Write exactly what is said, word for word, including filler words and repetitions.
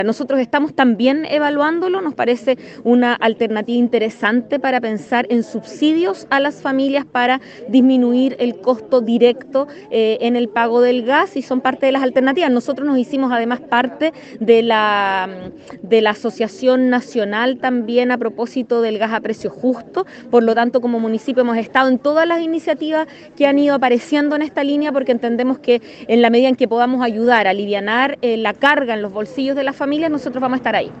Nosotros estamos también evaluándolo, nos parece una alternativa interesante para pensar en subsidios a las familias para disminuir el costo directo eh, en el pago del gas y son parte de las alternativas. Nosotros nos hicimos además parte de la, de la Asociación Nacional también a propósito del gas a precio justo, por lo tanto como municipio hemos estado en todas las iniciativas que han ido apareciendo en esta línea porque entendemos que en la medida en que podamos ayudar a alivianar eh, la carga en los bolsillos de las familias, nosotros vamos a estar ahí.